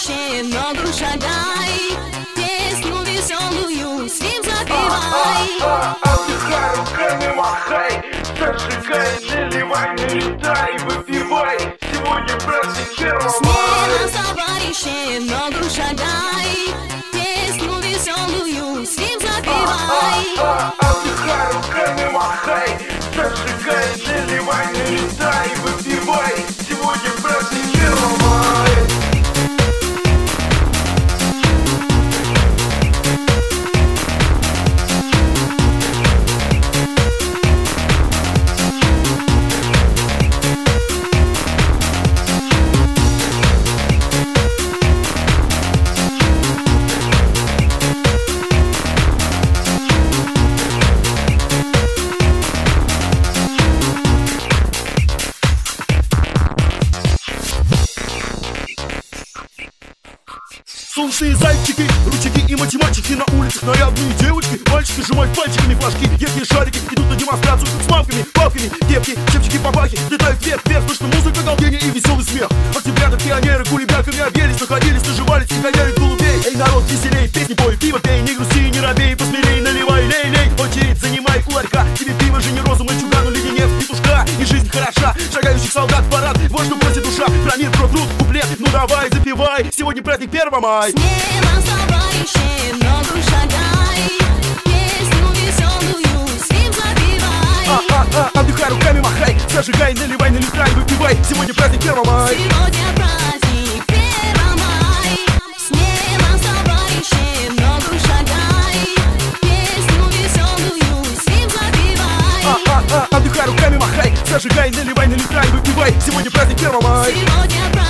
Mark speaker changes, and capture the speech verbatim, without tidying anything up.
Speaker 1: товарищи, ногу шагай, песню веселую с ним запевай.
Speaker 2: Отдыхай, руками махай, зажигай, наливай, налетай, выпивай. Сегодня праздник первого мая.
Speaker 1: Смело, товарищи, ногу шагай, песню веселую с ним запевай.
Speaker 2: Отдыхай, руками махай, зажигай, наливай, налетай, выпивай. Сегодня праздник первого мая.
Speaker 3: Солнечные зайчики, ручики и математики. На улицах нарядные девочки, мальчики сжимают пальчиками флажки. Яркие шарики идут на демонстрацию с мамками, папками. Кепки, чепчики, бабахи, летают вверх-вверх. Точно музыка, галдение и веселый смех. Октябрята, пионеры, кулебяками обелись, находились, наживались и гоняли голубей. Эй, народ, веселей, песни пой, пиво пей, не грусти, не робей, посмелей, наливай, лей-лей. Очередь занимай у ларька, тебе пиво же не розу, мальчугану леденец, петушка. И жизнь хороша, шагающих солдат в парад. Вот что просит душа, про мир, про труд, куплет. Ну давай, запивай, сегодня праздник первого мая.
Speaker 1: Смело, товарищи, ногу шагай, песню веселую с ним запевай.
Speaker 3: А-а-а, отдыхай, руками махай, зажигай, наливай, налетай, выпивай. Сегодня праздник первого мая.
Speaker 1: Сегодня праздник первого мая. Смело, товарищи, ногу шагай, песню веселую с ним запевай.
Speaker 3: А-а-а, отдыхай, руками махай, зажигай, наливай, налетай, выпивай. Сегодня праздник первого мая.
Speaker 1: Сегодня праздник